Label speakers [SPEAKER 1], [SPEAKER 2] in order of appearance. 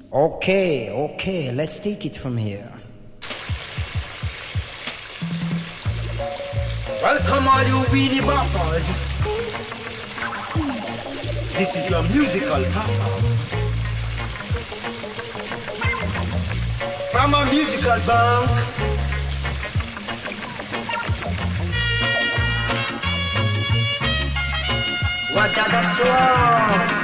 [SPEAKER 1] Okay, let's take it from here. Welcome all you weenie boppers. This is your musical papa. From a musical bank. What did I swan?